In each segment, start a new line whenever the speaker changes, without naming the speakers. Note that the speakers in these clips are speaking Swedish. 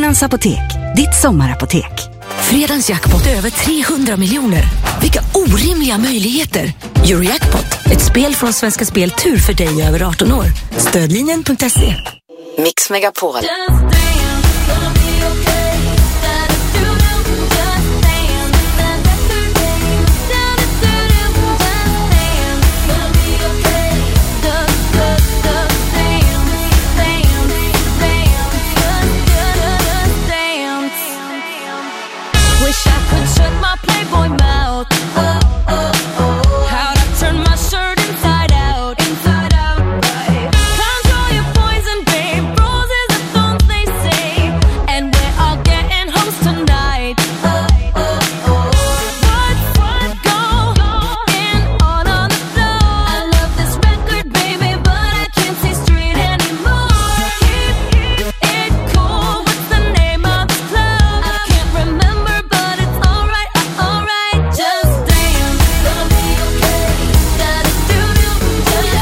Åhléns Apotek, ditt sommarapotek.
Fredagens jackpot är över 300 miljoner. Vilka orimliga möjligheter. Eurojackpot, ett spel från Svenska Spel Tur för dig över 18 år. Stödlinjen.se.
Mix Megapol.
Wish I could shut my Playboy mouth. How'd I turn my shirt inside out? Inside out, right? Control your poison, babe. Roses are thorns, they say. And we're all getting hoes tonight. What's going on the floor? I love this record, baby, but I can't see straight anymore. Keep it cool. What's the name of this club? I can't remember, but it's alright, alright. Just dance, gonna be okay. Da-da-doo-doo, just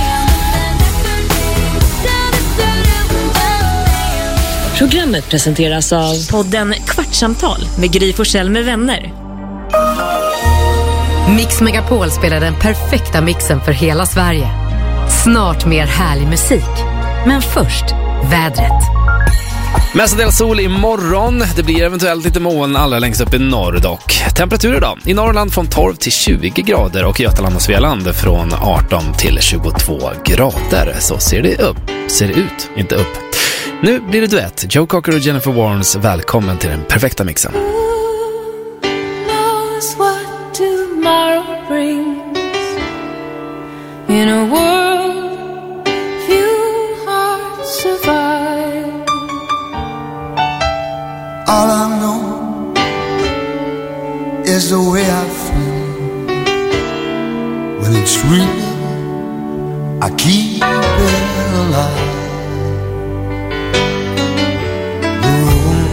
dance.
Programmet presenteras av podden Kvartsamtal med Gry Forssell med vänner.
Mix Megapol spelar den perfekta mixen för hela Sverige. Snart mer härlig musik. Men först, vädret.
Mestadels sol imorgon. Det blir eventuellt lite moln allra längst upp i norr dock. Temperatur idag. I Norrland från 12 till 20 grader och i Götaland och Svealand från 18 till 22 grader. Så ser det ut, inte upp. Nu blir det duett. Joe Cocker och Jennifer Warnes. Välkommen till den perfekta mixen.
Knows what tomorrow brings. In a world few hearts survive.
All I know is the way I feel. When it's real, I keep it alive. The road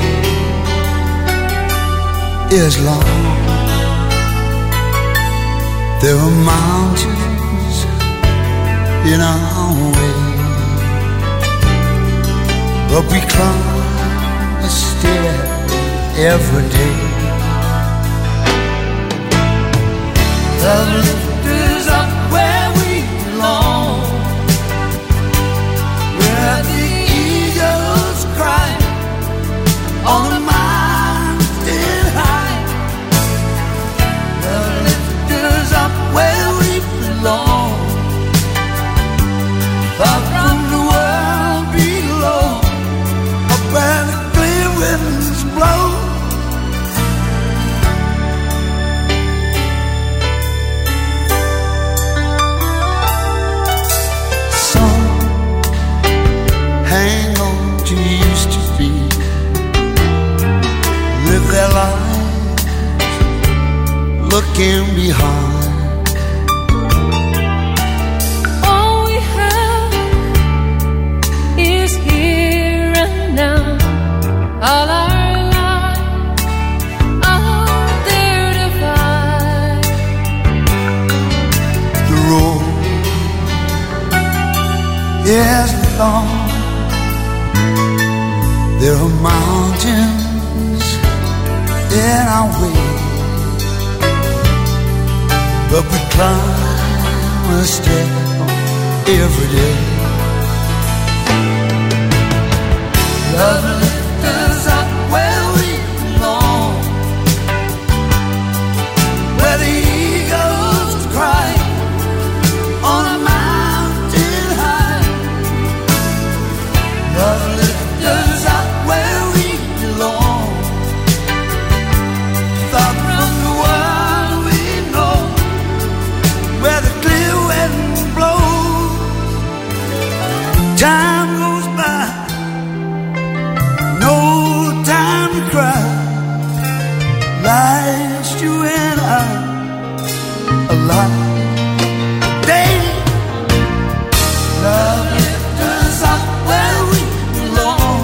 is long. There are mountains in our way, but we climb a stair every day. The lift is up where we belong, where the eagles cry on the mountain high. The lift is up where we belong, far from the world below, up where the clear winds blow. Some hang on to used to be, live their lives looking behind.
All we have is here and now. All our lives are there to find.
The road is long. There are mountains in our way, but we climb a step every day. Love lift us up where we belong, where the eagles cry on a mountain high. Love lift us up where we belong, far from the world we know, where the clear wind blows. Time goes by, no time to cry. Last you and I alive. Day, love lift us up where we belong,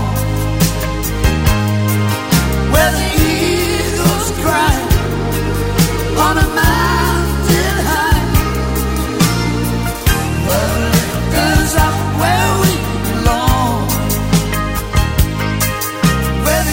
where the eagles cry on a mountain high. Love lift us up where we belong, where the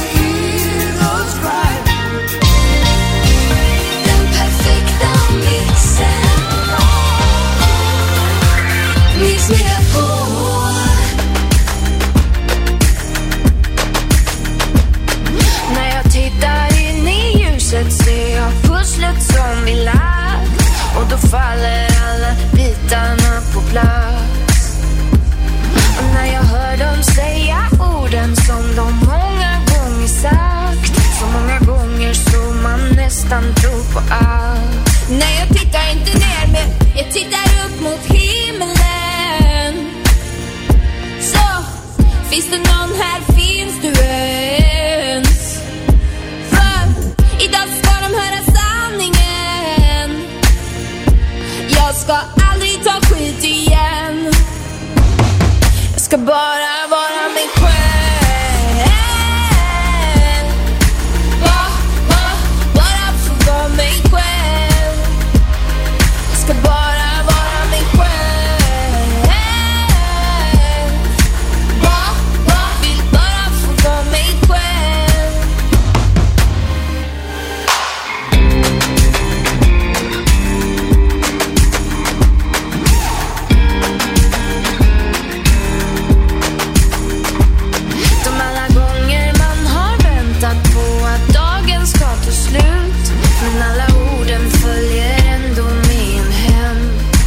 på allt. Nej, jag tittar inte ner, men jag tittar upp mot himlen. Så, finns det någon här, finns du ens? För idag ska de höra sanningen. Jag ska aldrig ta skit igen. Jag ska bara vara mig själv. Bara få vara mig själv. Jag ska bara vara mig själv. Vill bara få vara mig själv. De alla gånger man har väntat på att dagen ska ta slut, men alla orden följer ändå med en hem.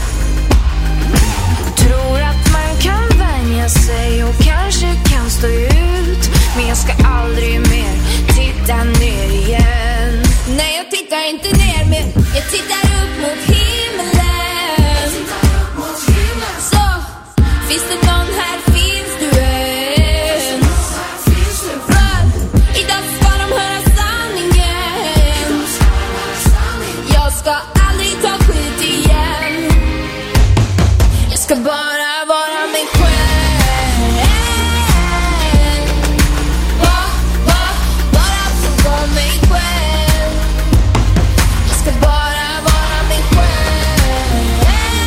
Tror att man kan vänja sig och kanske kan stå ut, men jag ska aldrig mer titta ner igen. Nej, jag tittar inte ner, men jag tittar upp mot himlen. Så, finns det någon här, finns du ens? För idag ska de höra sanningen. Jag ska aldrig ta skit igen. Jag ska bara vara mig själv. Bara få vara mig själv. Jag ska bara vara mig själv.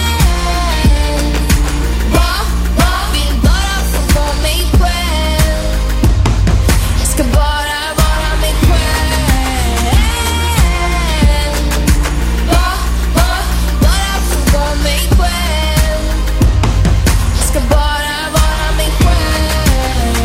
Vill bara få vara mig själv. Jag ska bara vara mig själv. Bara få vara mig själv. Jag ska bara vara mig själv.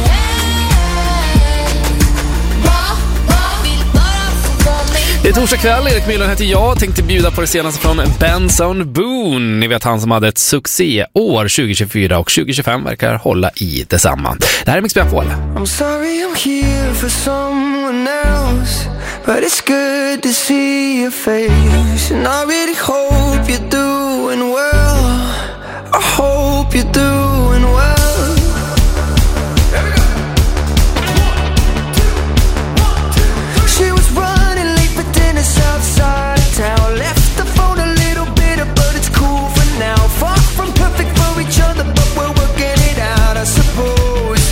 Vill bara få vara mig själv.
Det är torsdag kväll, Erik Mylund heter jag. Tänkte bjuda på det senaste från Benson Boone. Ni vet, han som hade ett succéår 2024 och 2025 verkar hålla i detsamma. Det här är Mix Megapol.
I'm sorry I'm here for someone else, but it's good to see your face. And I really hope you're doing well. I hope you're doing well. She was running late for dinner outside town. Left the phone a little bitter, but it's cool for now. Far from perfect for each other, but we're working it out, I suppose.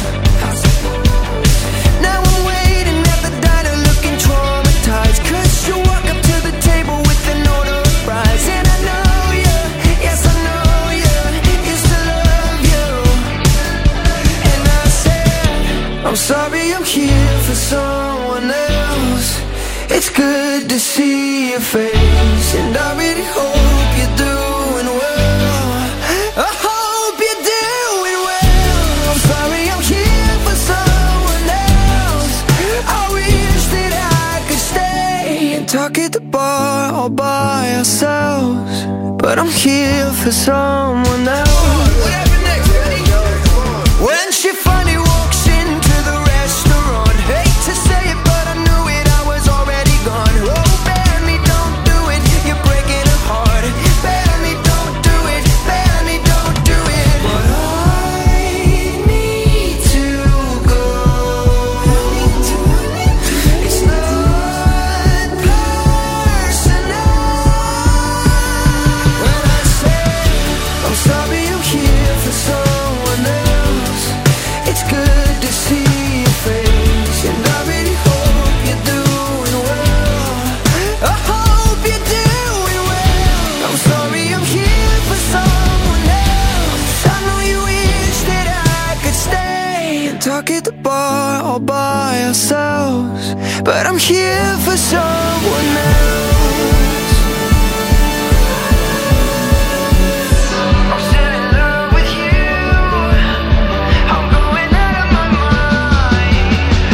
Now I'm waiting at the diner looking traumatized, 'cause you walk up to the table with an order of fries. And I know you, yes I know you, used to love you. And I said, I'm sorry I'm here for someone else. It's good to see your face, and I really hope you're doing well. I hope you're doing well. I'm sorry I'm here for someone else. I wish that I could stay and talk at the bar all by ourselves, but I'm here for someone else. When she finally walks into the restaurant, hate to say it, but I knew it, I was already gone. Oh, Benny, don't do it, you're breaking her heart. Benny, don't do it, Benny, don't do it. But I need to go. It's not personal. When I say I'm sorry I'm here for someone else, it's good to see your face, and I really hope you're doing well. I hope you're doing well. I'm sorry I'm here for someone else. I know you wish that I could stay and talk at the bar all by ourselves, but I'm here for someone else. I'm still in love with you. I'm going out of my mind.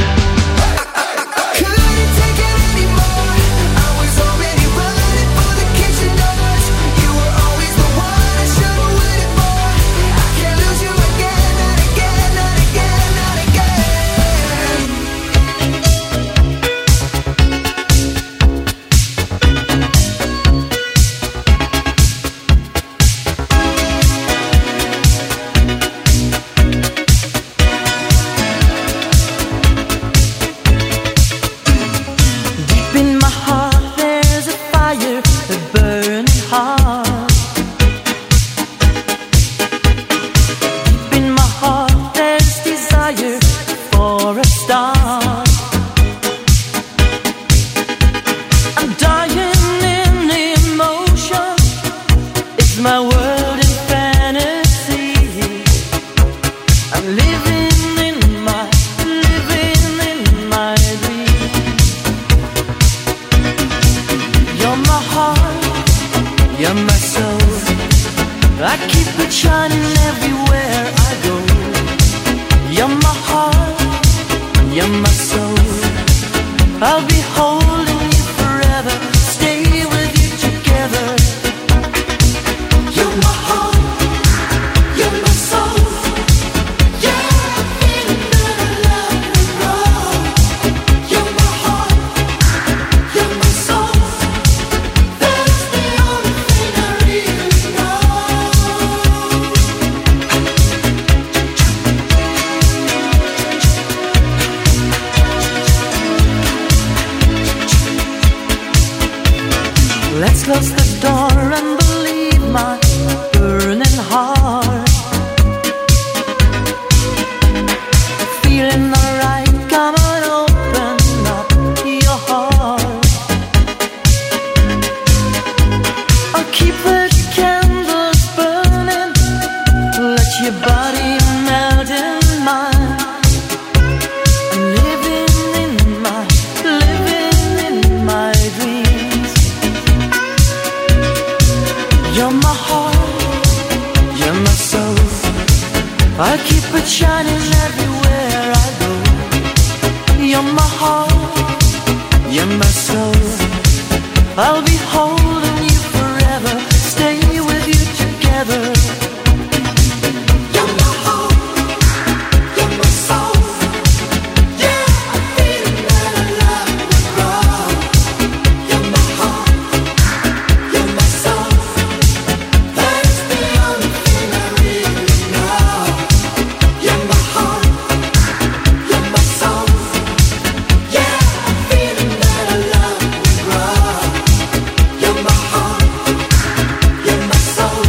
I couldn't take it anymore. I was already running for the kitchen doors. You were always the one I should have waited for. I can't lose you again, not again, not again, not again. I keep it shining everywhere I go. You're my heart, you're my soul. I'll be holding you forever, stay with you together. You're my heart, you're my soul. Yeah, I'm feeling that I love you wrong. You're my heart, you're my soul. That's the only thing I really know. Let's close the door and believe my burning heart. Feeling alright, come on, open up your heart. I'll keep the candles burning, let your body melt in mine. I'm living in my dreams. You're my heart, you're my soul. I keep it shining everywhere I go. You're my heart, you're my soul. I'll be holding you forever, stay with you together. You're my heart, you're my soul. Yeah, I'm feeling that I love you wrong. You're my heart, you're my soul. That's the only thing I really know. You're my heart, you're my soul. Yeah, I'm feeling that I love you wrong. You're my heart, you're my soul.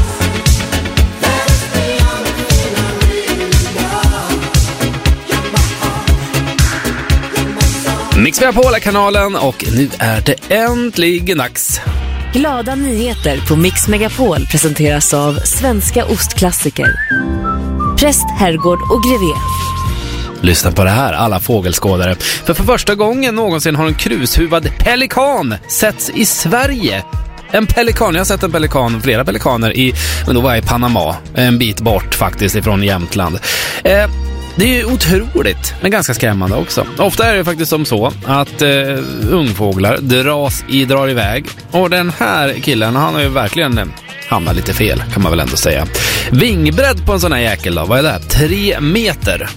That's the only thing I really know. You're my heart, you're my soul.
Mix Megapol-kanalen och nu är det äntligen dags.
Glada nyheter på Mix Megapol presenteras av Svenska ostklassiker. Präst, herrgård och grevé.
Lyssna på det här, alla fågelskådare. För första gången någonsin har en krushuvad pelikan setts i Sverige. En pelikan, jag har sett en pelikan, flera pelikaner men då var jag i Panama, en bit bort faktiskt ifrån Jämtland. Det är ju otroligt, men ganska skrämmande också. Ofta är det faktiskt som så att ungfåglar drar iväg. Och den här killen, han har ju verkligen hamnat lite fel, kan man väl ändå säga. Vingbredd på en sån här jäkel då, vad är det här? 3 meter.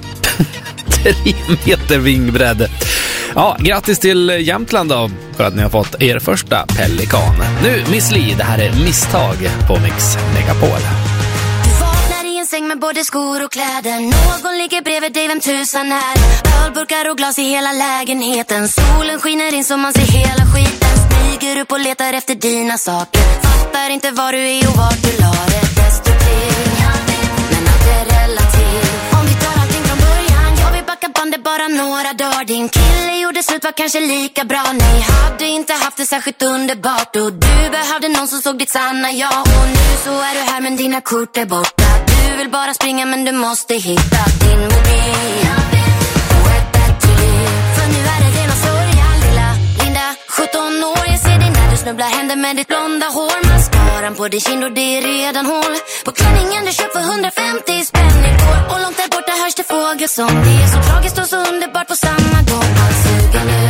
3 meter vingbredd. Ja, grattis till Jämtland då, för att ni har fått er första pelikan. Nu, Miss Li, det här är Misstag på Mix Megapol.
Du vaknar i en säng med både skor och kläder. Någon ligger bredvid dig, vem tusan är? Ölburkar och glas i hela lägenheten. Solen skiner in så man ser hela skiten. Smyger upp och letar efter dina saker. Fattar inte var du är och vart du la det. Destruktiv, men allt är relativt. Om vi tar allting från början, jag vill backa bandet bara några dagar. Din kille gjorde slut, var kanske lika bra. Nej, hade inte haft det särskilt underbart. Och du behövde någon som såg ditt sanna jag. Och nu så är du här men dina kort är borta. Du vill bara springa men du måste hitta din mobil. Och ett bättre liv. För nu är det rena sorgen, lilla Linda, 17 år. Jag ser dig när du snubblar händer med ditt blonda hår. Mascaran på din kind och det är redan hål. På klänningen du köpt för 150 spänn igår. Och långt där borta hörs det fågelsång. Det är så tragiskt och så underbart på samma gång. Allt suger nu.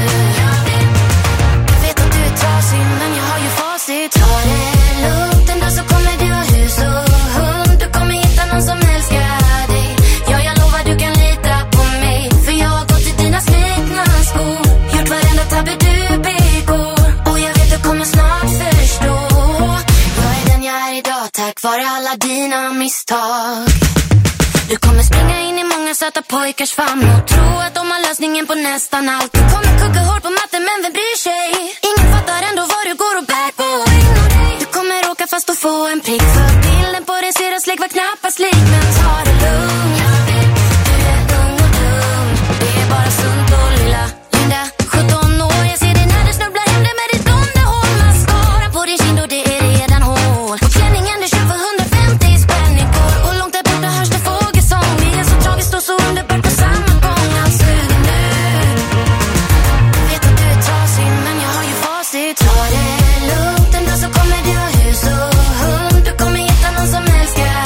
Jag vet att du är trasig men jag har ju facit. Ta det lugnt, en dag så kommer du ha hus och hund. Du kommer hitta någon som älskar dig. Ja, jag lovar du kan lita på mig. För jag har gått i dina slitna skor. Gjort varenda tabbe du begår. Och jag vet du kommer snart förstå. Jag är den jag är idag tack vare alla dina misstag. Du kommer springa in i många söta pojkars famn och tro att de har lösningen på nästan allt. Du kommer kugga hår på matten men vem bryr sig? Ingen fattar ändå vad du går och bär på. Du kommer åka fast och få en prick. För bilden på din syrras släck var knappast lik. Men ta det lugnt. Du är ung och dum. Det är bara sunt och lilla Linda, 17 år. Jag ser dig när du snubblar händer med ditt blonda hår. Mascara på din kind och det är redan hål. På klänningen du köpt för 150 spänn igår. Och långt där borta hörs det fågelsång. Det är så tragiskt och så underbart på samma gång. Allt suger nu. Jag vet att du är trasig men jag har ju facit. Ta det lugnt, en dag så kommer du ha hus och hund. Du kommer hitta någon som älskar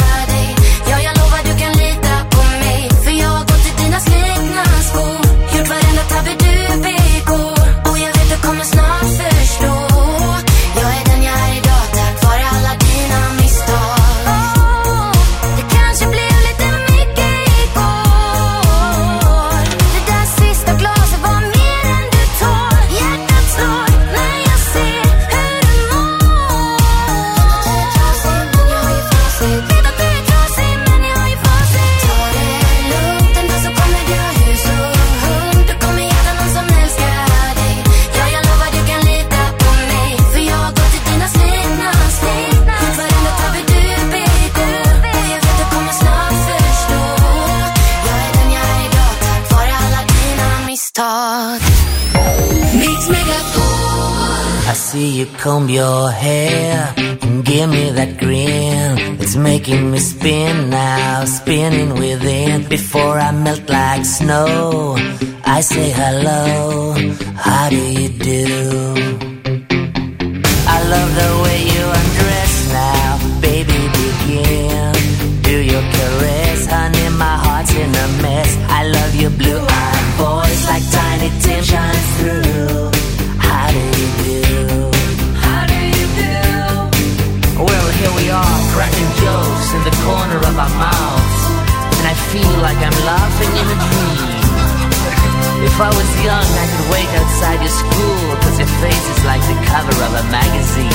start. Mix Megapol.
I see you comb your hair and give me that grin. It's making me spin now, spinning within. Before I melt like snow, I say hello, how do you do? I love the way you undress now, baby begin. Do your caress, honey, my heart's in a mess. I love your blue-eyed voice like Tiny Tim shines through. How do you do?
How do you do?
Well, here we are, cracking jokes in the corner of our mouths, and I feel like I'm laughing in a dream. If I was young, I could wait outside your school, 'cause your face is like the cover of a magazine.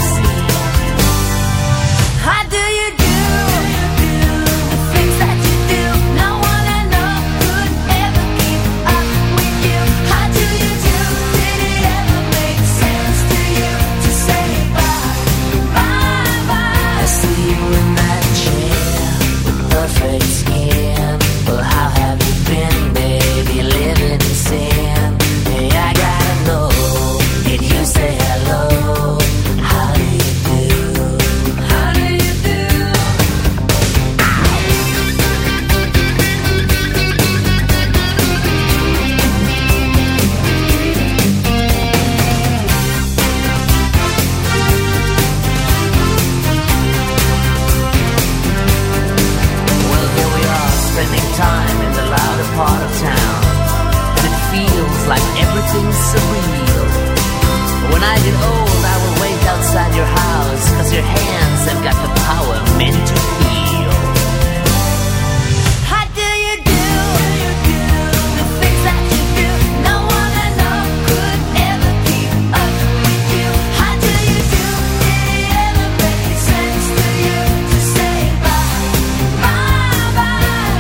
How do you do? The things that you do, no one I know could ever keep up with you. How do you do? Did it ever make sense to you to say bye, bye, bye?
I see you in that chair with perfect skin. Well, how have you been, baby, living in sin? Hey, I gotta know, did you say hello? How do you do?
How do you do?
Well, here we are, spending time in the louder part of town, and it feels like everything's surreal. When I get old, I will wait outside your house, 'cause your hands have got the power meant to heal.
How do you do? The things that you do, no one I know could ever keep up with you. How do you do? Did it ever make sense to you to say bye, bye, bye?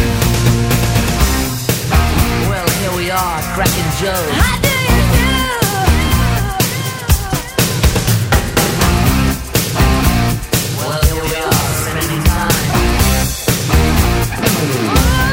Well, here we are, cracking jokes.
How do you do?
Well, here we are, spending time.
How do you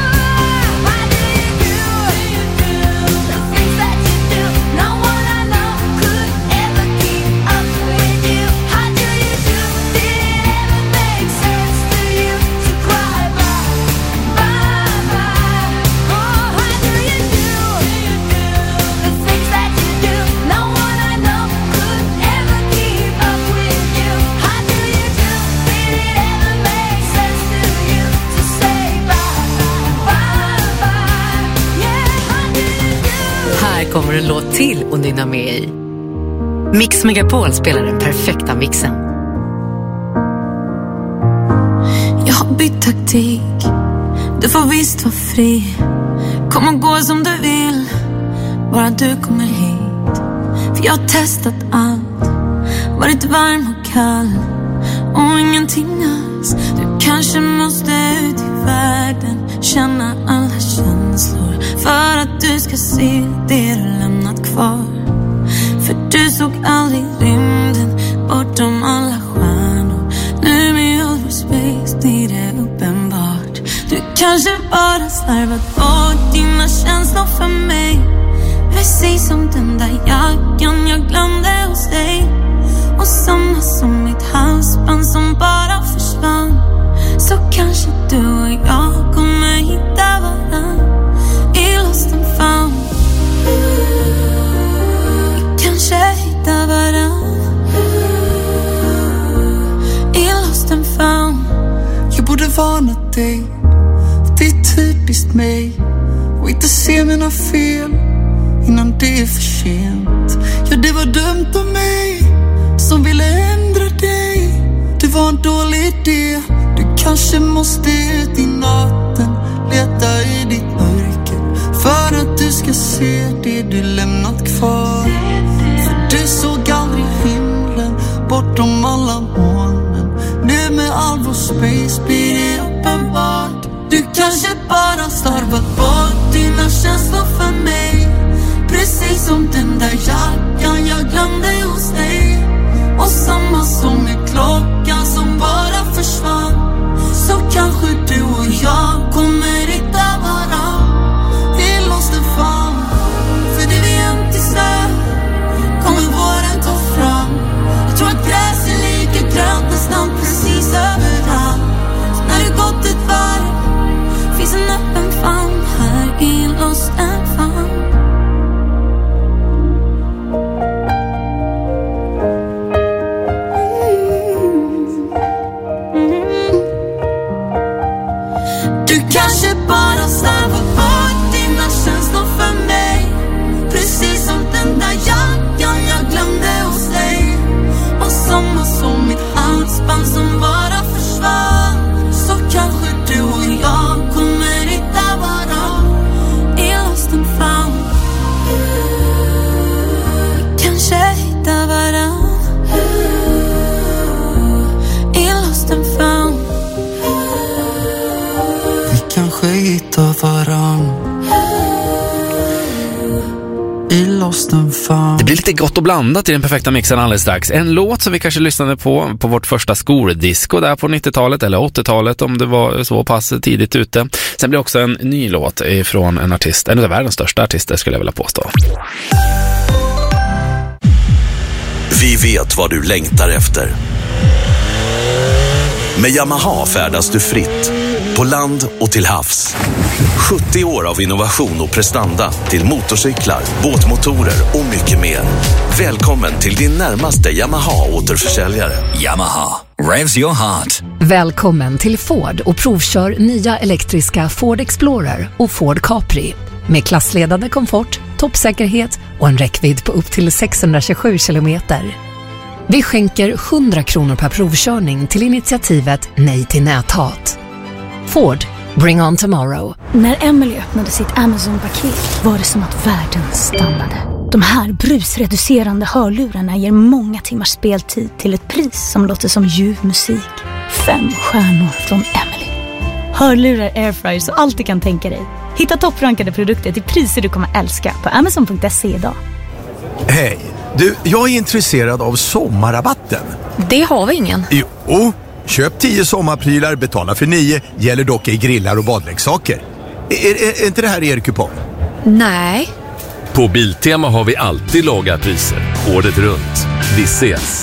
do? The things that you do, no one I know could ever keep up with you. How do you do? Did it ever make sense to you to cry bye, bye, bye? Oh, how do you do? The things that you do, no one I know could ever keep up with you. How do you do? Did it ever make sense to you to say bye, bye, bye? Yeah, how do you do?
Här kommer en låt till och nynna med i. Mix Megapol spelar den perfekta mixen.
Jag har bytt taktik. Du får visst vara fri. Kom och gå som du vill, bara du kommer hit. För jag har testat allt, varit varm och kall och ingenting alls. Du kanske måste ut i världen, känna alla känslor, för att du ska se det du lämnat kvar. För du såg aldrig rymden bortom alla stjärnor. Nu med all vår space blir det uppenbart. Du kanske bara slarvat bort dina känslor för mig. Precis som den där jackan jag glömde hos dig. Och samma som mitt halsband som bara försvann. Så kanske du och jag kommer hitta varann i lost and found. Vi kanske hittar varann i lost and found.
Jag borde varna dig, det är typiskt mig, och inte se mina fel innan det är för sent. Ja, det var dumt av mig som ville ändra dig. Det var en dålig idé. Du kanske måste ut i natten, leta i ditt mörker, för att du ska se det du lämnat kvar. För du såg aldrig himlen bortom alla molnen. Nu med all vår space blir det uppenbart. Du kanske bara slarvat bort dina känslor för mig. Precis som den där jackan jag glömde hos dig. Och samma som med klockan som bara försvann. Så kanske du och jag kommer hitta varann. Vi lost and found. i Lost and Found.
Det blir lite gott och blandat i den perfekta mixen alldeles strax. En låt som vi kanske lyssnade på vårt första skoldisco där på 90-talet eller 80-talet om det var så pass tidigt ute. Sen blir också en ny låt från en artist, en av världens största artister skulle jag vilja påstå.
Vi vet vad du längtar efter. Med Yamaha färdas du fritt, på land och till havs. 70 år av innovation och prestanda till motorcyklar, båtmotorer och mycket mer. Välkommen till din närmaste Yamaha-återförsäljare.
Yamaha, revs your heart.
Välkommen till Ford och provkör nya elektriska Ford Explorer och Ford Capri. Med klassledande komfort, toppsäkerhet och en räckvidd på upp till 627 kilometer. Vi skänker 100 kronor per provkörning till initiativet Nej till näthat. Ford, bring on tomorrow.
När Emily öppnade sitt Amazon-paket var det som att världen stannade. De här brusreducerande hörlurarna ger många timmars speltid till ett pris som låter som ljuv musik. 5 stjärnor från Emily. Hörlurar, airfryers och allt du kan tänka dig. Hitta topprankade produkter till priser du kommer älska på Amazon.se idag.
Hej, du, jag är intresserad av sommarrabatten.
Det har vi ingen.
Jo, köp 10 sommarprylar, betala för 9, gäller dock i grillar och badleksaker. Är inte det här er kupong?
Nej.
På Biltema har vi alltid låga priser, året runt. Vi ses.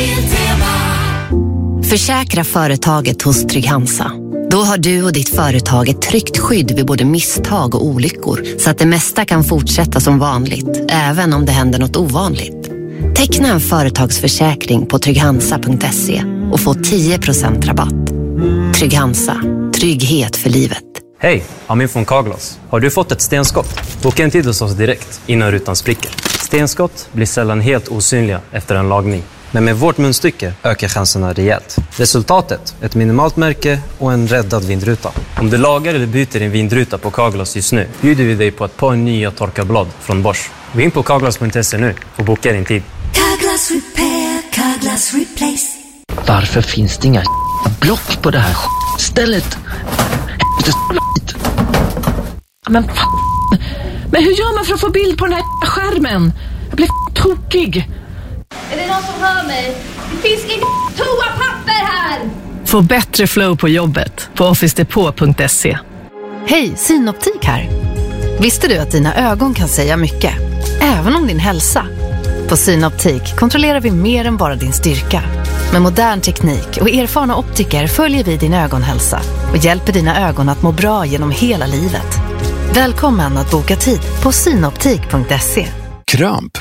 Försäkra företaget hos Trygg-Hansa. Då har du och ditt företag ett tryggt skydd vid både misstag och olyckor, så att det mesta kan fortsätta som vanligt, även om det händer något ovanligt. Teckna en företagsförsäkring på trygghansa.se och få 10% rabatt. Trygg-Hansa, trygghet för livet.
Hej, Amin från Carglass. Har du fått ett stenskott? Boka en tid hos oss direkt innan rutan spricker. Stenskott blir sällan helt osynliga efter en lagning. Men med vårt munstycke ökar chanserna rejält. Resultatet, ett minimalt märke och en räddad vindruta. Om du lagar eller byter en vindruta på Carglass just nu, bjuder vi dig på ett par nya torkarblad från Bosch. Gå in på Carglass.se nu och boka din tid.
Carglass Repair, Carglass Replace.
Varför finns det inga block på det här stället?
Men hur gör man för att få bild på den här skärmen? Jag blir tokig.
Är det någon som hör mig? Det finns inget toapapper här!
Få bättre flow på jobbet på officedepot.se.
Hej, Synoptik här. Visste du att dina ögon kan säga mycket, även om din hälsa? På Synoptik kontrollerar vi mer än bara din styrka. Med modern teknik och erfarna optiker följer vi din ögonhälsa och hjälper dina ögon att må bra genom hela livet. Välkommen att boka tid på synoptik.se.
Kramp.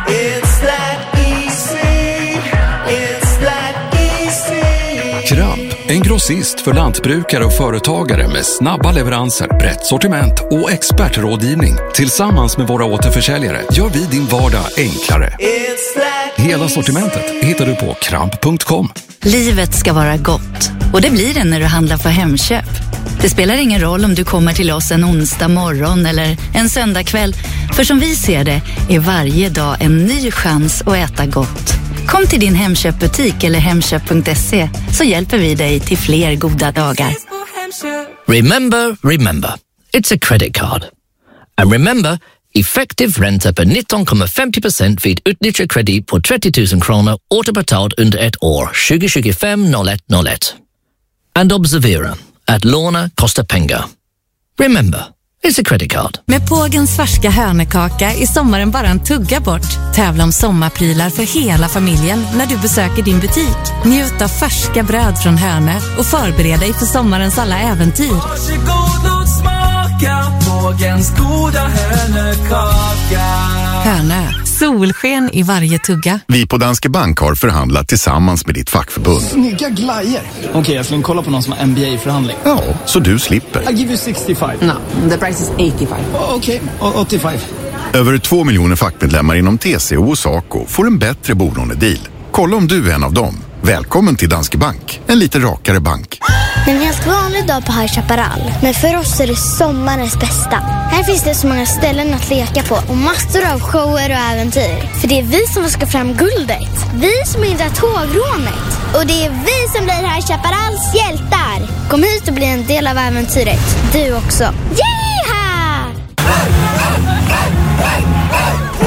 Kramp, en grossist för lantbrukare och företagare med snabba leveranser, brett sortiment och expertrådgivning. Tillsammans med våra återförsäljare gör vi din vardag enklare. Hela sortimentet hittar du på kramp.com.
Livet ska vara gott, och det blir det när du handlar för Hemköp. Det spelar ingen roll om du kommer till oss en onsdag morgon eller en söndag kväll, för som vi ser det är varje dag en ny chans att äta gott. Kom till din Hemköpbutik eller hemköp.se, så hjälper vi dig till fler goda dagar.
Remember, it's a credit card. And remember, effektiv ränta på 19,50% vid utnyttjad kredit på 30 000 kronor återbetalt under ett år 2025-01-01. And observera att låna kostar pengar. Remember, it's a credit card.
Med Pågens färska hörnekaka är sommaren bara en tugga bort. Tävla om sommarprylar för hela familjen när du besöker din butik. Njut av färska bröd från Hörne och förbered dig för sommarens alla äventyr.
Varsågod och smaka Pågens goda hörnekaka.
Hörne, solsken i varje tugga.
Vi på Danske Bank har förhandlat tillsammans med ditt fackförbund.
Snygga glajer. Okej, jag skulle kolla på någon som har MBA-förhandling.
Ja, så du slipper.
I give you 65.
No, the price is 85.
Okej, 85.
Över 2 miljoner fackmedlemmar inom TCO och SACO får en bättre bolånedeal. Kolla om du är en av dem. Välkommen till Danske Bank, en lite rakare bank.
En ganska vanlig dag på High Chaparral. Men för oss är det sommarens bästa. Här finns det så många ställen att leka på och massor av shower och äventyr. För det är vi som ska fram guldet. Vi som hindrar tågrånet. Och det är vi som blir High Chaparrals hjältar. Kom hit och bli en del av äventyret. Du också. Yeeha!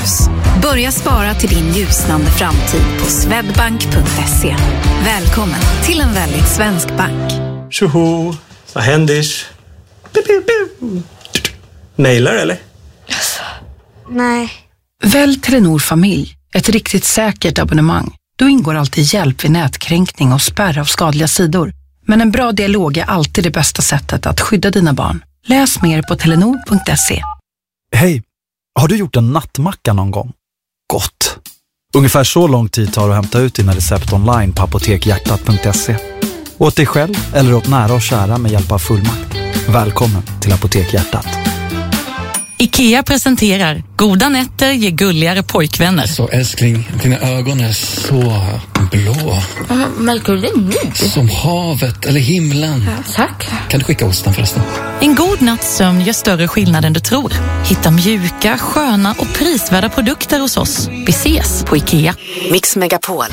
ljus. Börja spara till din ljusnande framtid på swedbank.se. Välkommen till en väldigt svensk bank.
Tjoho, vad händer? Mailar eller?
Nej.
Välj Telenor familj, ett riktigt säkert abonnemang. Då ingår alltid hjälp vid nätkränkning och spärr av skadliga sidor. Men en bra dialog är alltid det bästa sättet att skydda dina barn. Läs mer på telenor.se.
Hej, har du gjort en nattmacka någon gång? Gott! Ungefär så lång tid tar det att hämta ut dina recept online på apotekhjärtat.se. Åt dig själv eller åt nära och kära med hjälp av fullmakt. Välkommen till Apotekhjärtat.
IKEA presenterar Goda nätter ger gulligare pojkvänner.
Så älskling, dina ögon är så blå.
Märker du det?
Som havet eller himlen.
Ja, tack.
Kan du skicka osten förresten?
En god natts sömn gör större skillnad än du tror. Hitta mjuka, sköna och prisvärda produkter hos oss. Vi ses på IKEA.
Mix Megapol.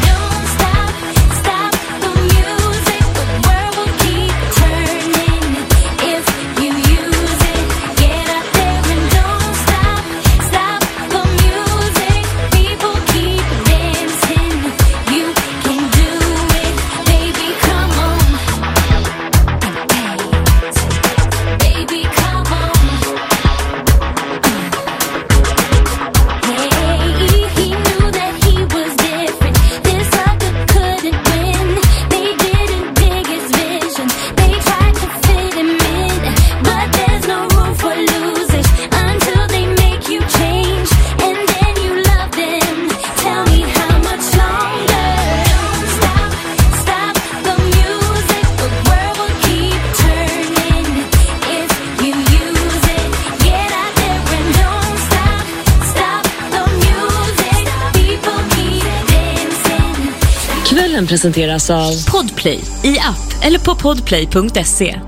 Kvällen presenteras av Podplay i app eller på podplay.se.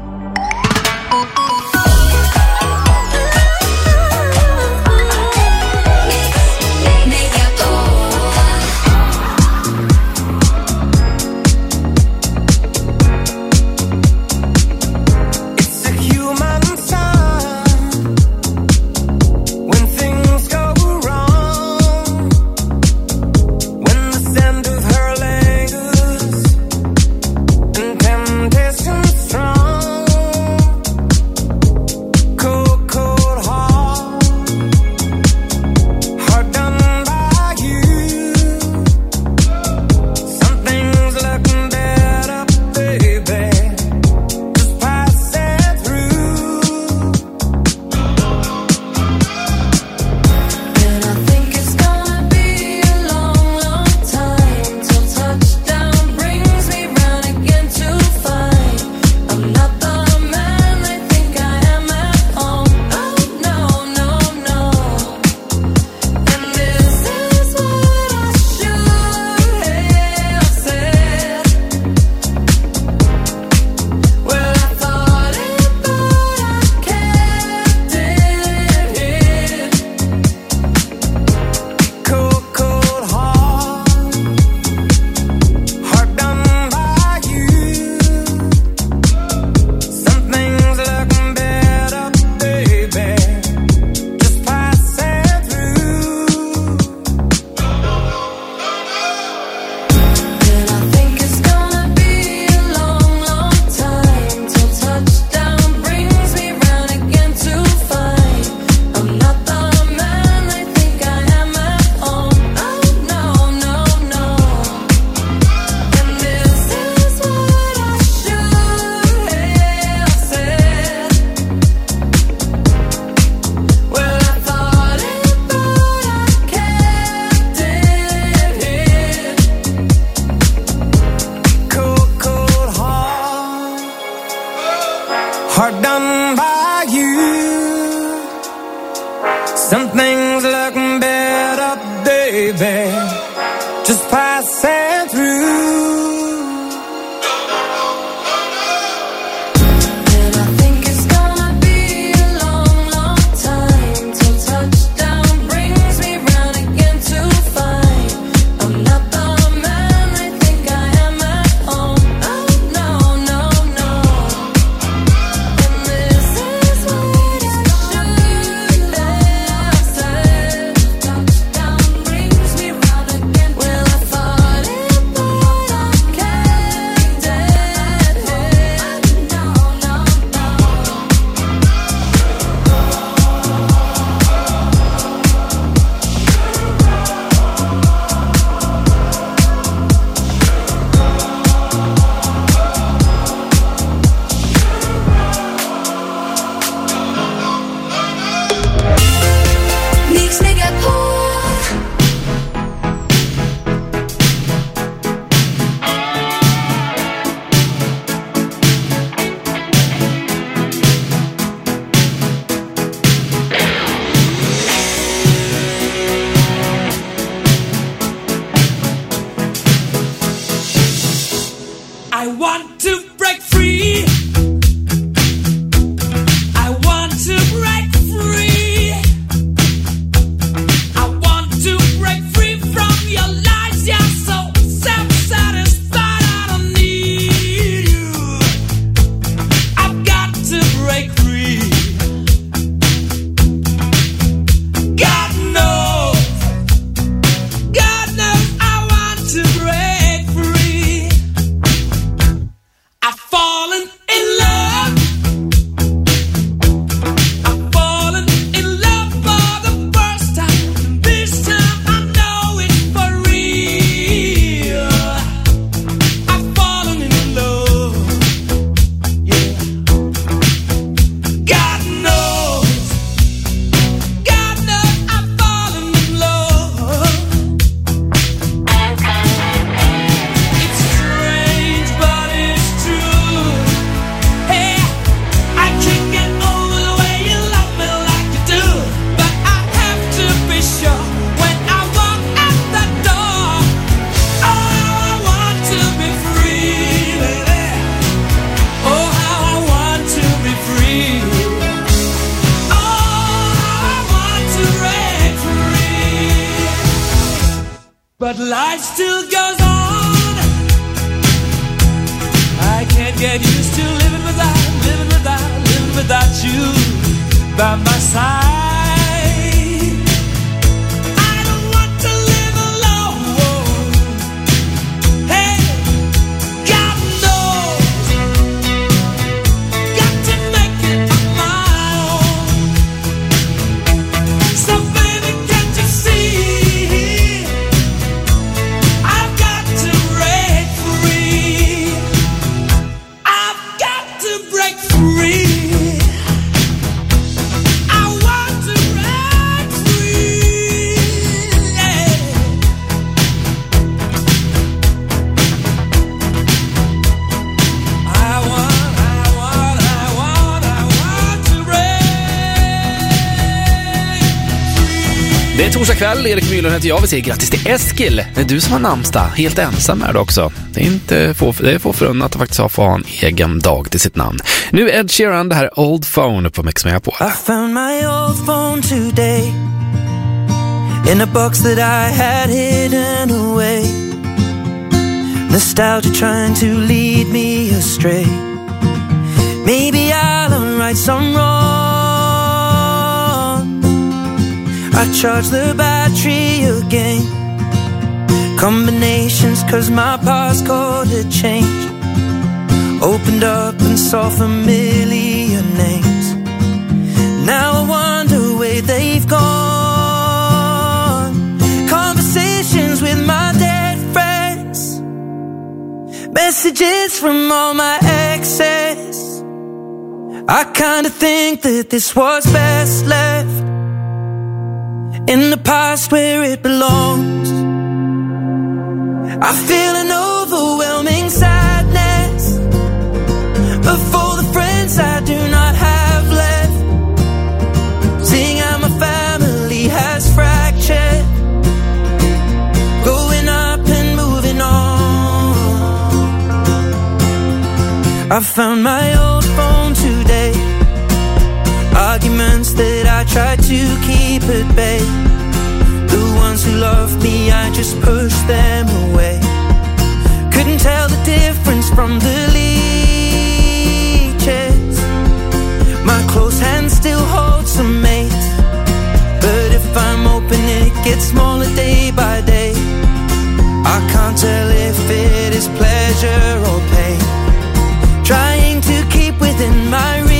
Hard done by you. Something's looking better, baby. Just passing through. I want to break free. I want to break free. I want to break free from your lies. You're so self-satisfied. I don't need you. I've got to break free. God knows I want to break free. I've fallen in love. I've fallen in love for the first time. This time I know it's for real. I've fallen in love. Yeah. God knows I've fallen in love. It's strange, but it's true. Hey, I can't get over the way you love me like you do. But I have to be sure when I walk out the door. Oh, how I want to be free, baby. Oh, how I want to be free. Oh, how I want to break free. But life still goes on. I can't get used to living without you by my side. I don't want to live alone. Hey, God knows, got to make it on my own. So baby, can't you see? I've got to break free. I've got to break free. I want to break free. Yeah. I want to break free.
Det är torsdag kväll, Erik Myhlund heter jag. Vi säger grattis till Eskil. Det är du som har namnsdag, helt ensam är du också. Det är få förunnat att faktiskt få ha en egen dag till sitt namn. Nu Ed Sheeran, det här Old Phone på Mix Megapol.
I found my old phone today in a box that I had hidden away. Nostalgia trying to lead me astray. Maybe I'll unright some wrong. I charge the battery again. Combinations cause my passcode had changed. Opened up and saw familiar names. Now I wonder where they've gone. Conversations with my dead friends. Messages from all my exes. I kinda think that this was best left in the past where it belongs. I feel an overwhelming sadness of all the friends I do not have left. Seeing how my family has fractured, growing up and moving on. I found my old phone today. Arguments that I tried to keep at bay. The ones who loved me, I just pushed them away. Couldn't tell the difference from the leeches. My close hand still holds some mates. But if I'm open, it gets smaller day by day. I can't tell if it is pleasure or pain. Trying to keep within my remit.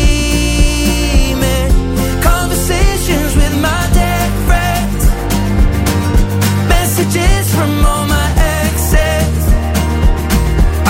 Conversations with my dead friends. Messages from all my exes.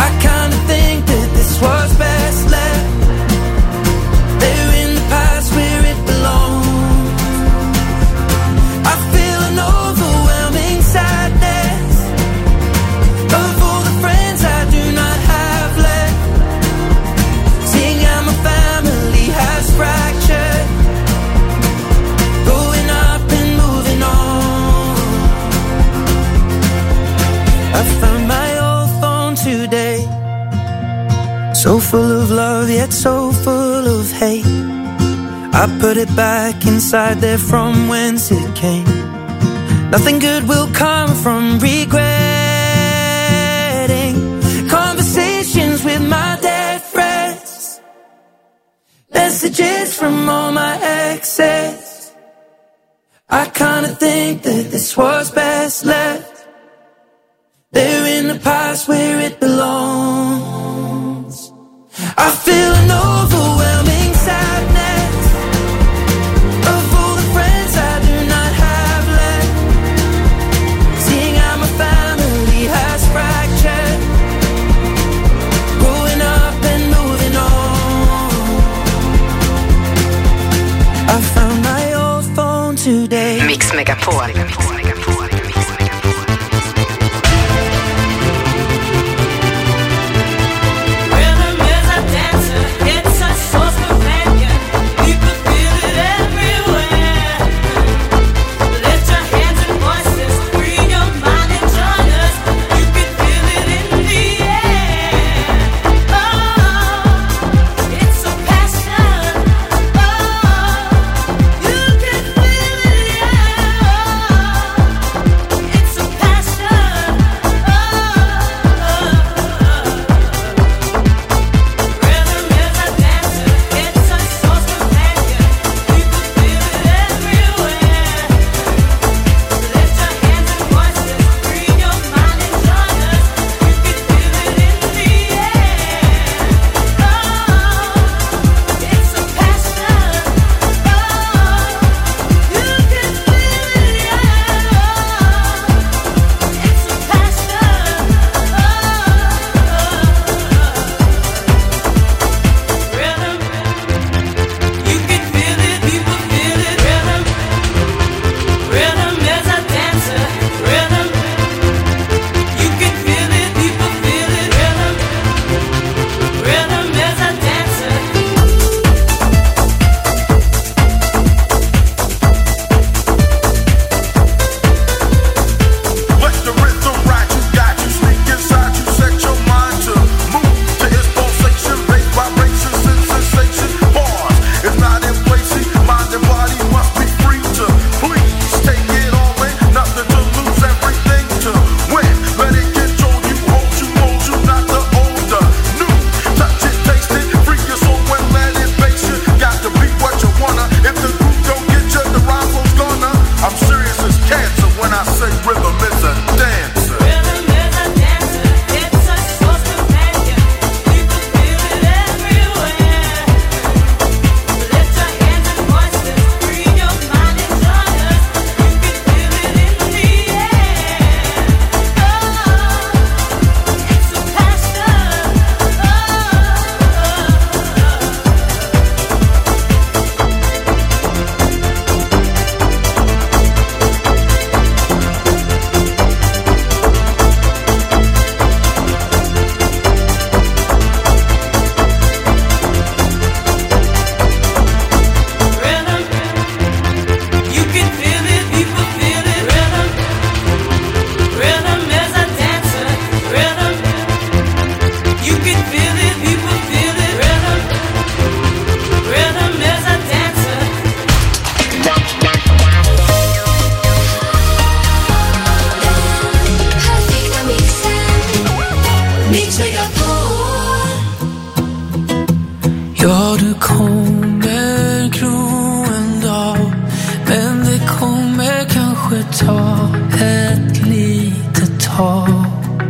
So full of love, yet so full of hate. I put it back inside there from whence it came. Nothing good will come from regretting conversations with my dead friends, messages from all my exes. I kinda think that this was best left there in the past where it belongs. I feel an overwhelming sadness of all the friends I do not have left, seeing how my family has fractured, growing up and moving on. I found my old phone today.
Mix Megapol.
Ja, du kommer gro en dag, men det kommer kanske ta ett litet tag.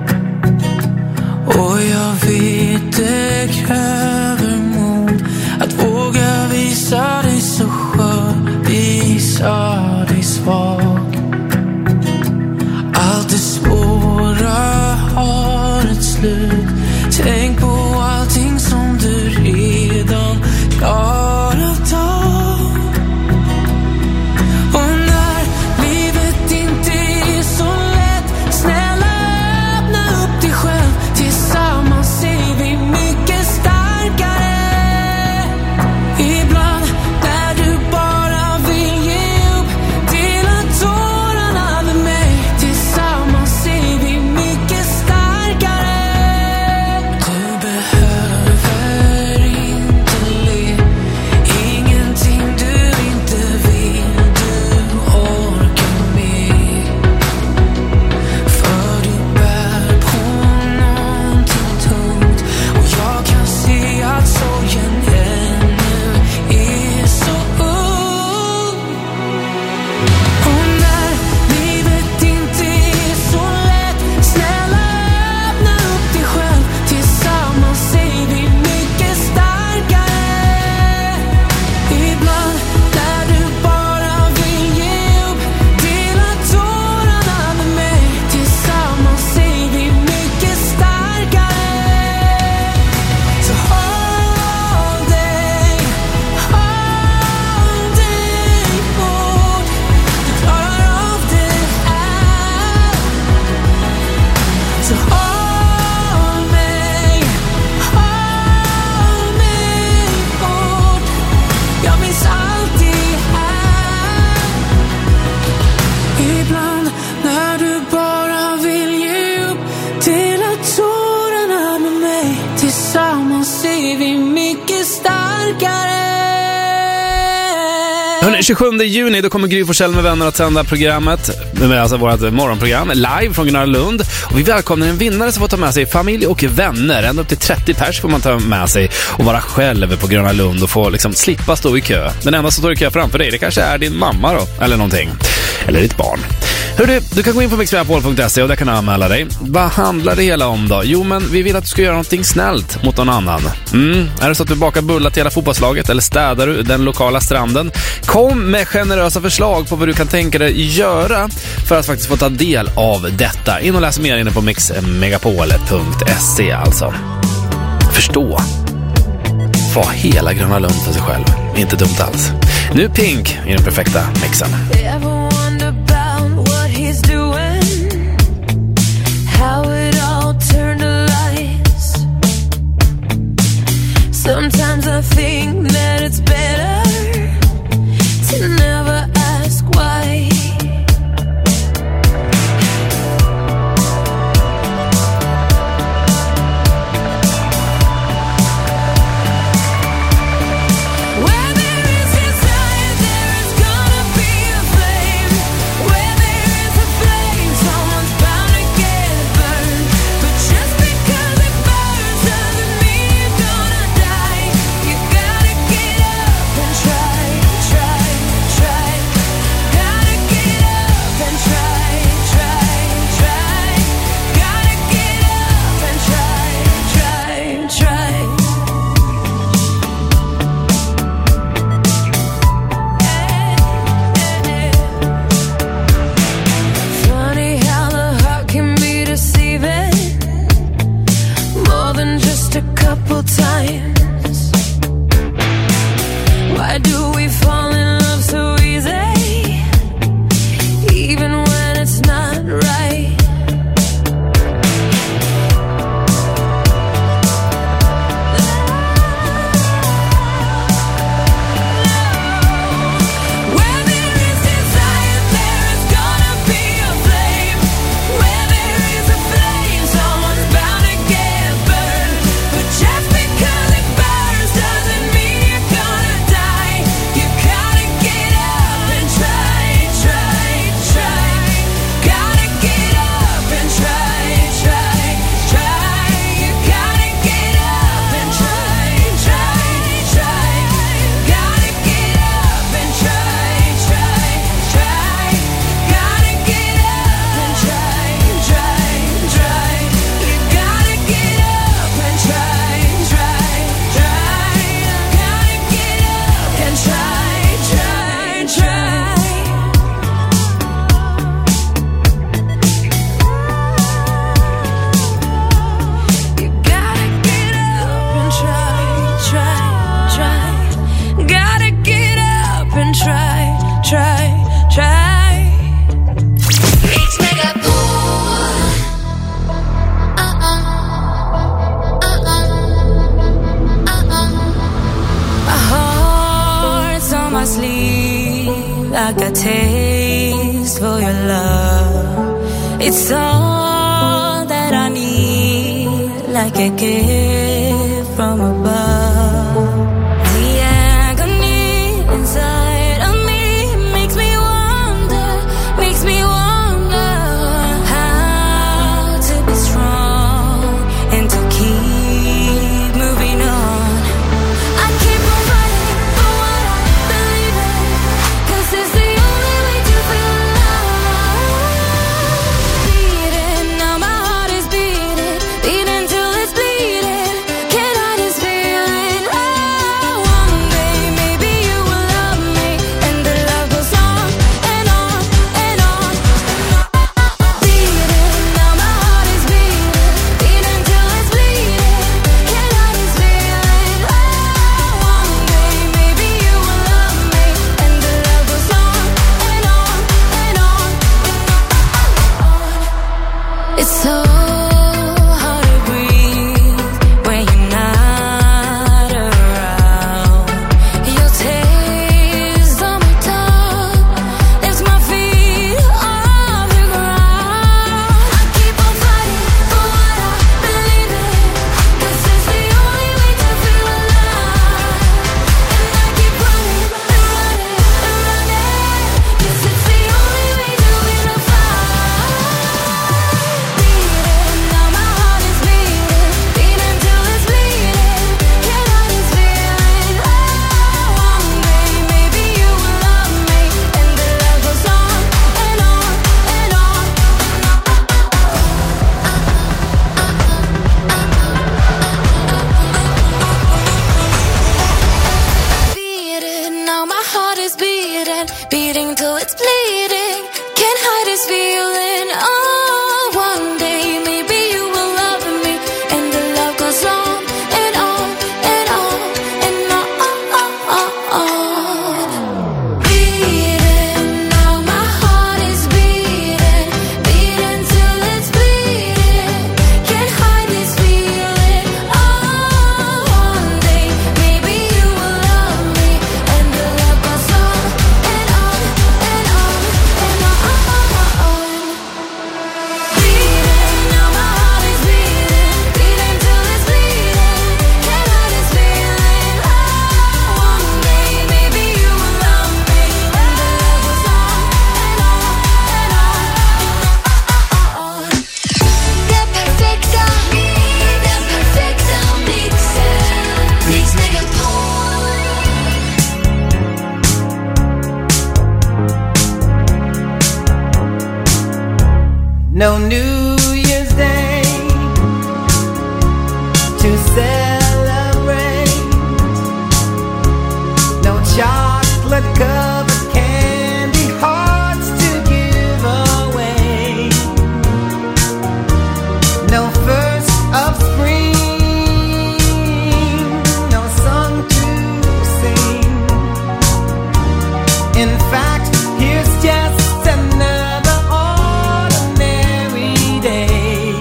Och jag vet det kräver mod att våga visa dig så skör, visa dig svag. Allt det svåra har ett slut. Tänk på allting som du redan klarat av. Och när livet inte är så lätt, snälla öppna upp dig själv. Tillsammans är vi mycket starkare.
Den 27 juni då kommer Gry Forssell med vänner att sända programmet, alltså vårt morgonprogram, live från Gröna Lund. Och vi välkomnar en vinnare som får ta med sig familj och vänner. Ända upp till 30 pers får man ta med sig och vara själv på Gröna Lund och få liksom slippa stå i kö. Den enda som står i kö framför dig, det kanske är din mamma då, eller någonting. Eller ditt barn. Hör du kan gå in på mixmegapol.se och där kan du anmäla dig. Vad handlar det hela om då? Jo, men vi vill att du ska göra någonting snällt mot någon annan. Är det så att du bakar bullar till hela fotbollslaget eller städar du den lokala stranden? Kom med generösa förslag på vad du kan tänka dig göra för att faktiskt få ta del av detta. In och läs mer inne på mixmegapol.se alltså. Förstå. Få hela Gröna Lund för sig själv. Inte dumt alls. Nu Pink i den perfekta mixen.
He's doing, how it all turned to lies. Sometimes I think that it's better to never ask why.
like a taste for your love. It's all that I need, like a gift from above. The agony inside of me makes me wonder how to be strong and to keep moving on. I keep on fighting for what I believe in, 'cause it's the only way to feel love. Beating, now my heart is beating till it's bleeding. Can I just feel
No New Year's Day to celebrate. No chocolate covered candy hearts to give away. No first of spring. No song to sing. In fact, here's just another ordinary day.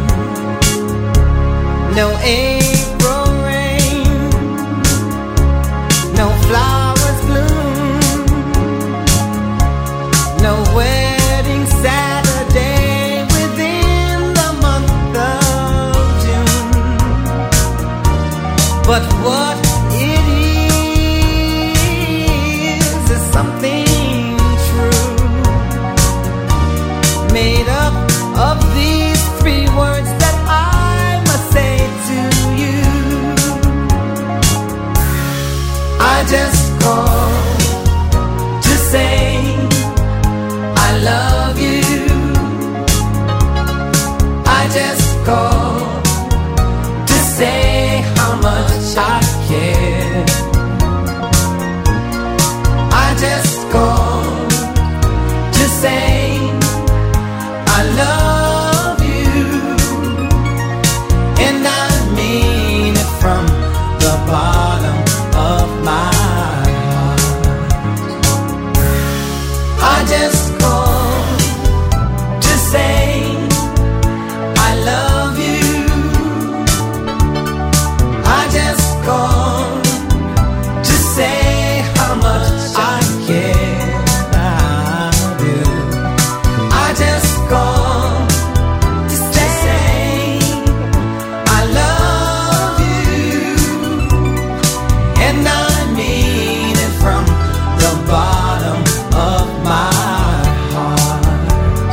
No April rain, no flowers bloom, no wedding Saturday within the month of June. But what it is something true, made up of these three words that I must say to you. I just called to say I love you. I just called to say how much I care. I just called to say I love you, and I mean it from the bottom of my heart. I just called to say I love you. I just called to say how much I care. I do. I just called to say I love you, and I mean it from the bottom of my heart.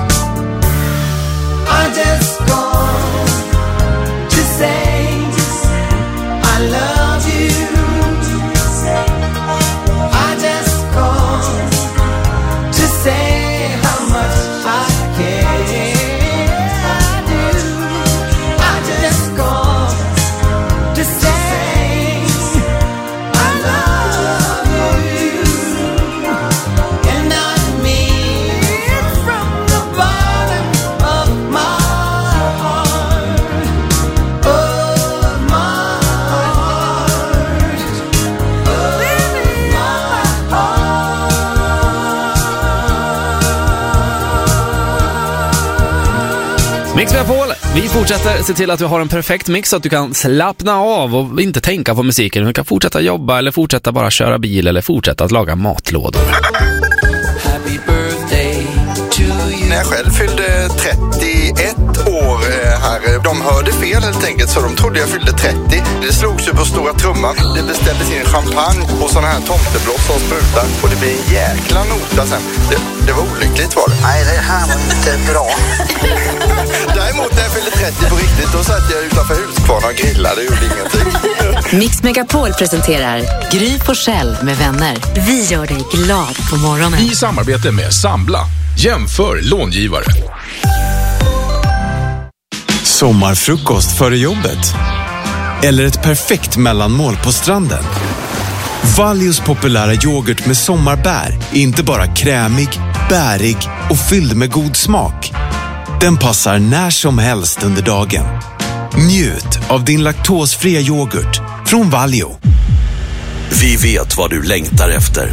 I just called to say I love you. I just called to say how much I care. I do. I just called to say I love you, and I mean it from the bottom of my heart. Of my heart. Of my
Mix Megapol. Vi fortsätter se till att du har en perfekt mix så att du kan slappna av och inte tänka på musiken. Du kan fortsätta jobba eller fortsätta bara köra bil eller fortsätta att laga matlådor.
Happy birthday to you.
När jag själv fyllde 31 år här, de hörde fel helt enkelt, så de trodde jag fyllde 30. Det slogs ju på stora trumman. Det beställdes in champagne och sådana här tomtebloss som sprutar. Och det blev en jäkla nota sen. Det var olyckligt var det.
Nej, det här var inte bra.
Däremot när jag fyllde 30 på riktigt, då satt jag utanför Huskvarna och grillade. Det gjorde ingenting.
Mix Megapol presenterar Gry Forssell med vänner. Vi gör dig glad på morgonen.
I samarbete med Sambla. Jämför långivare.
Sommarfrukost före jobbet. Eller ett perfekt mellanmål på stranden. Valios populära yoghurt med sommarbär är inte bara krämig, bärig och fylld med god smak. Den passar när som helst under dagen. Njut av din laktosfria yoghurt från Valio.
Vi vet vad du längtar efter.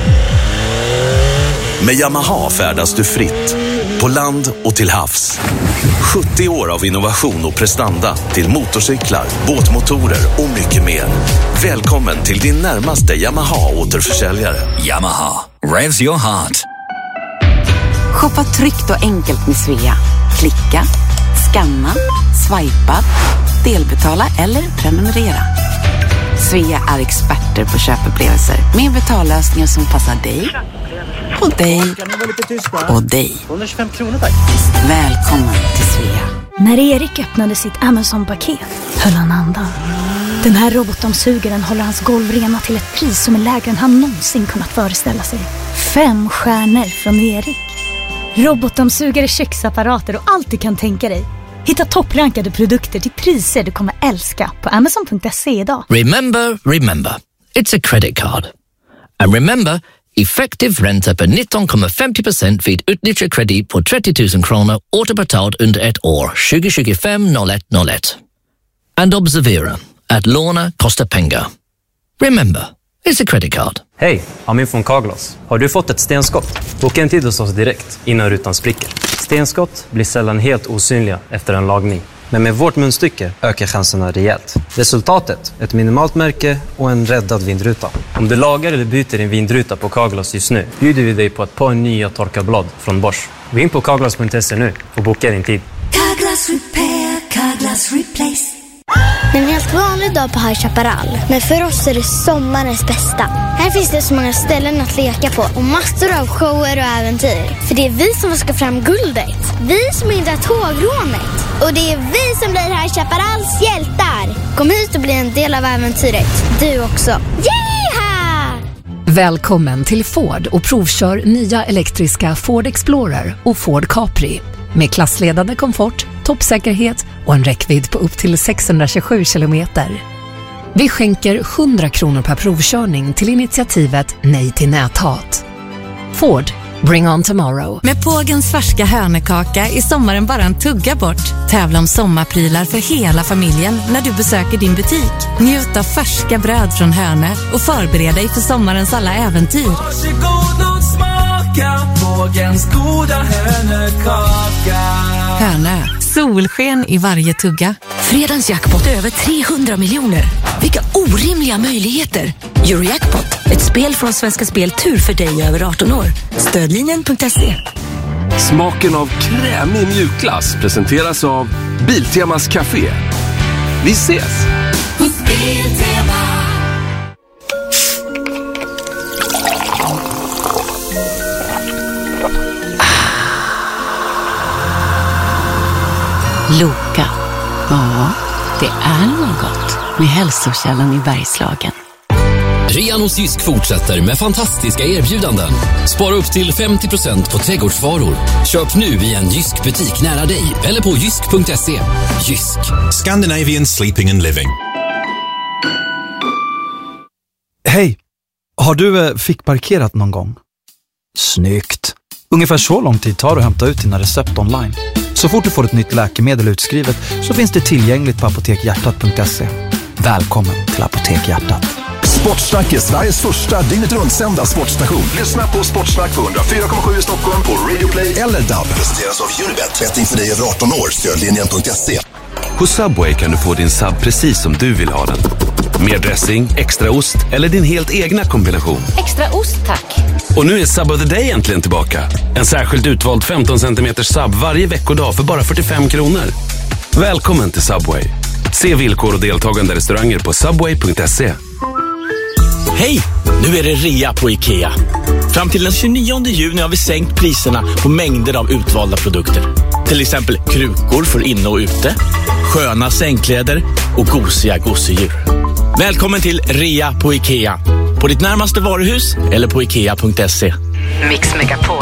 Med Yamaha färdas du fritt, på land och till havs. 70 år av innovation och prestanda till motorcyklar, båtmotorer och mycket mer. Välkommen till din närmaste Yamaha-återförsäljare.
Yamaha, revs your heart.
Shoppa tryggt och enkelt med Svea. Klicka, scanna, swipa, delbetala eller prenumerera. Svea är experter på köpupplevelser med betallösningar som passar dig och dig och dig.
125 kronor tack.
Välkommen till Svea.
När Erik öppnade sitt Amazon-paket höll han andan. Den här robotdammsugaren håller hans golv rena till ett pris som är lägre än han någonsin kunnat föreställa sig. 5 stjärnor från Erik. Robotdammsugare, köksapparater och allt du kan tänka dig. Hitta topprankade produkter till priser du kommer älska på Amazon.se idag.
Remember. It's a credit card. And remember, effektiv ränta på 19,50% vid utnyttjad kredit på 30 000 kronor återbetalt under ett år 2025-01-01. And observera att låna kostar pengar. Remember, it's a credit card.
Hej, Amin från Carglass. Har du fått ett stenskott? Boka en tid hos oss direkt innan rutan spricker. Stenskott blir sällan helt osynliga efter en lagning. Men med vårt munstycke ökar chanserna rejält. Resultatet, ett minimalt märke och en räddad vindruta. Om du lagar eller byter din vindruta på Carglass just nu bjuder vi dig på ett par nya torkarblad från Bosch. Gå in på carglass.se nu och boka din tid.
Carglass Repair, Carglass Replace.
En helt vanlig dag på High Chaparral. Men för oss är det sommarens bästa. Här finns det så många ställen att leka på och massor av shower och äventyr. För det är vi som ska fram guldet. Vi som hindrar tågrånet. Och det är vi som blir High Chaparrals hjältar. Kom hit och bli en del av äventyret. Du också. Yeeha!
Välkommen till Ford och provkör nya elektriska Ford Explorer och Ford Capri. Med klassledande komfort, toppsäkerhet och en räckvidd på upp till 627 kilometer. Vi skänker 100 kronor per provkörning till initiativet Nej till näthat. Ford, bring on tomorrow.
Med Pågens färska hörnekaka är sommaren bara en tugga bort. Tävla om sommarprylar för hela familjen när du besöker din butik. Njut av färska bröd från Hörne och förbered dig för sommarens alla äventyr.
Varsågod och smaka Pågens goda hörnekaka.
Hörne, solsken i varje tugga.
Fredagens jackpot är över 300 miljoner. Vilka orimliga möjligheter. Eurojackpot, ett spel från Svenska Spel Tur för dig över 18 år. Stödlinjen.se.
Smaken av krämig mjukglass presenteras av Biltemas Café. Vi ses!
Biltema.
Loka. Ja, det är något med hälsokällan i Bergslagen.
Rean hos Jysk fortsätter med fantastiska erbjudanden. Spara upp till 50% på trädgårdsvaror. Köp nu i en Jysk butik nära dig eller på jysk.se. Jysk.
Scandinavian Sleeping and Living.
Hej, har du fickparkerat någon gång? Snyggt. Ungefär så lång tid tar det att hämta ut dina recept online. Så fort du får ett nytt läkemedel utskrivet så finns det tillgängligt på apotekhjärtat.se. Välkommen till Apotek Hjärtat.
Sportsnack är Sveriges första dygnet rundsända sportstation. Lyssna på Sportsnack på 104,7 i Stockholm på Radio Play eller DAB. Presenteras av Unibet. Betting för dig över 18 år. Stödlinjen.se.
På Subway kan du få din sub precis som du vill ha den. Mer dressing, extra ost eller din helt egna kombination.
Extra ost, tack.
Och nu är Sub of the Day äntligen tillbaka. En särskilt utvald 15 cm sub varje veckodag för bara 45 kronor. Välkommen till Subway. Se villkor och deltagande restauranger på subway.se.
Hej! Nu är det rea på IKEA. Fram till den 29 juni har vi sänkt priserna på mängder av utvalda produkter. Till exempel krukor för inne och ute, sköna sängkläder och gosiga gosedjur. Välkommen till rea på IKEA. På ditt närmaste varuhus eller på ikea.se.
Mix Megapol.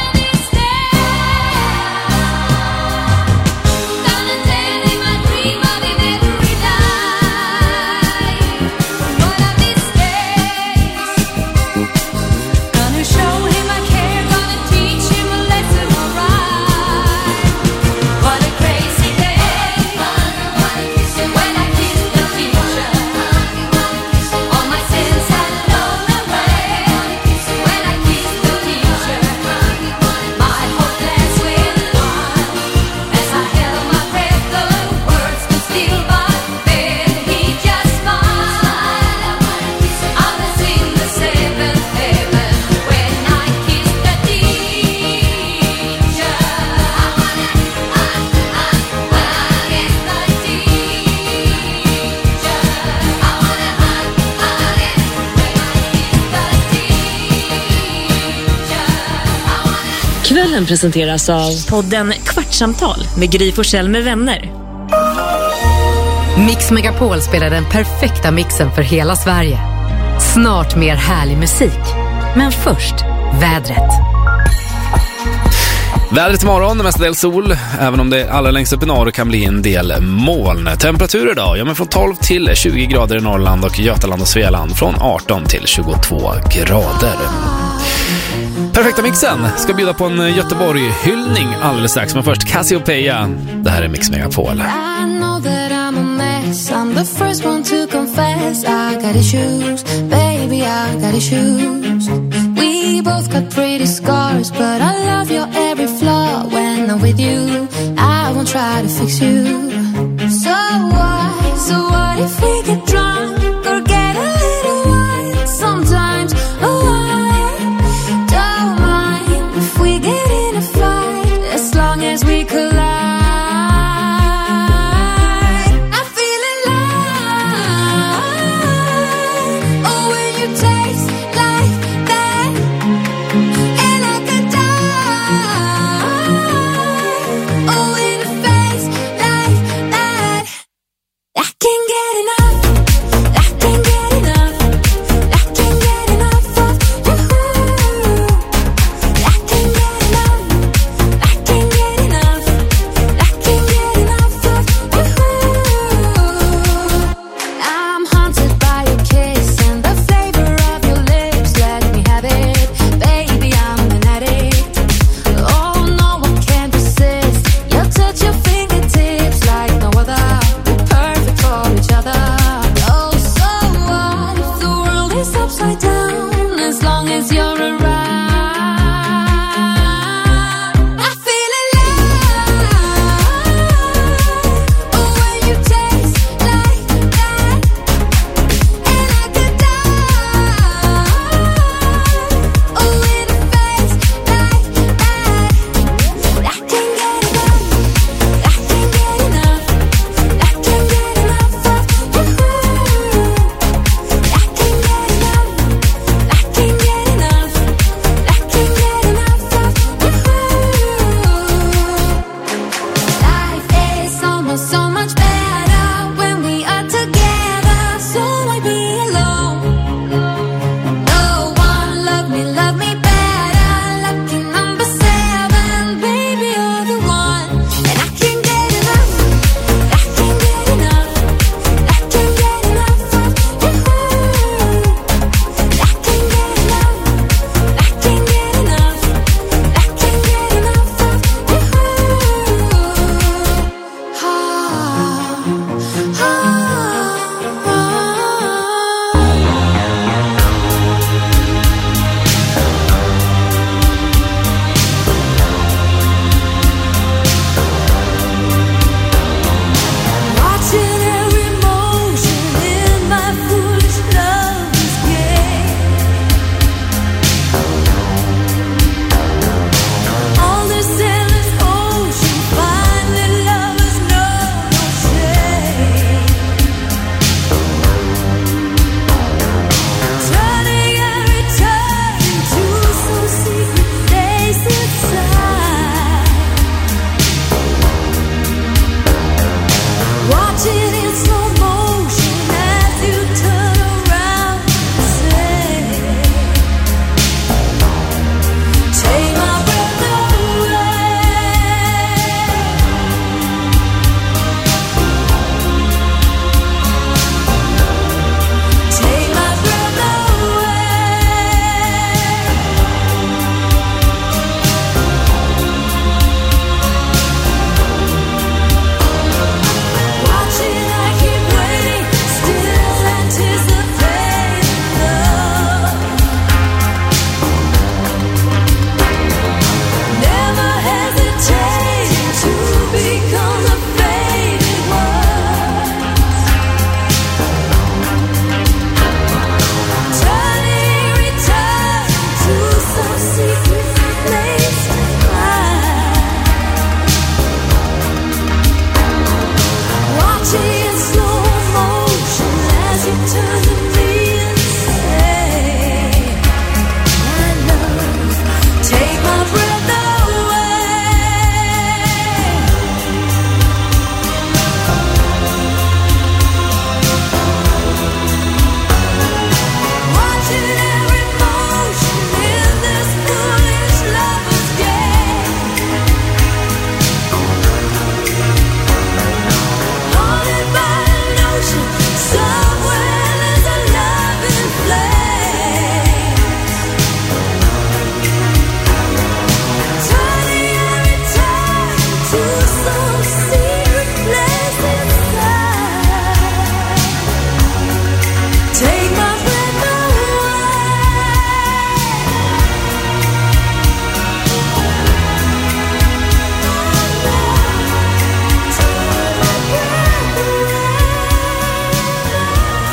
Kvällen presenteras av podden Kvartsamtal med Gry Forssell med vänner.
Mix Megapol spelar den perfekta mixen för hela Sverige. Snart mer härlig musik. Men först, vädret.
Vädret imorgon, mestadels sol, även om det allra längst upp i norr kan bli en del moln. Temperatur idag, ja men från 12 till 20 grader i Norrland och Götaland och Svealand, från 18 till 22 grader. Perfekta mixen ska bjuda på en Göteborg-hyllning alldeles strax, men först Cassiopeia. Det här är Mix Megapol.
I know that I'm a mess. I'm the first one to confess. I got issues, baby, I got issues. We both got pretty scars, but I love your every flaw. When I'm with you, I won't try to fix you. So what if we get drunk or get a little wine? Sometimes, don't mind if we get in a fight, as long as we collide. I feel alive. Oh, when you taste like that, and I could die. Oh, in a face like that, I can't get enough.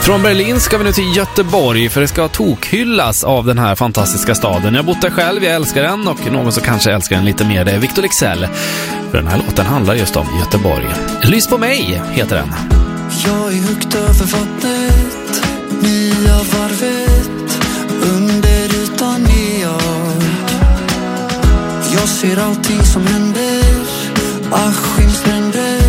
Från Berlin ska vi nu till Göteborg, för det ska tokhyllas av den här fantastiska staden. Jag har bott där själv, jag älskar den, och någon som kanske älskar den lite mer, det är Victor Leksell. För den här låten handlar just om Göteborg. Lys på mig heter den.
Jag är högt över vattnet, nya varvet, under ytan är jag. Jag ser allting som händer, Askimstränder.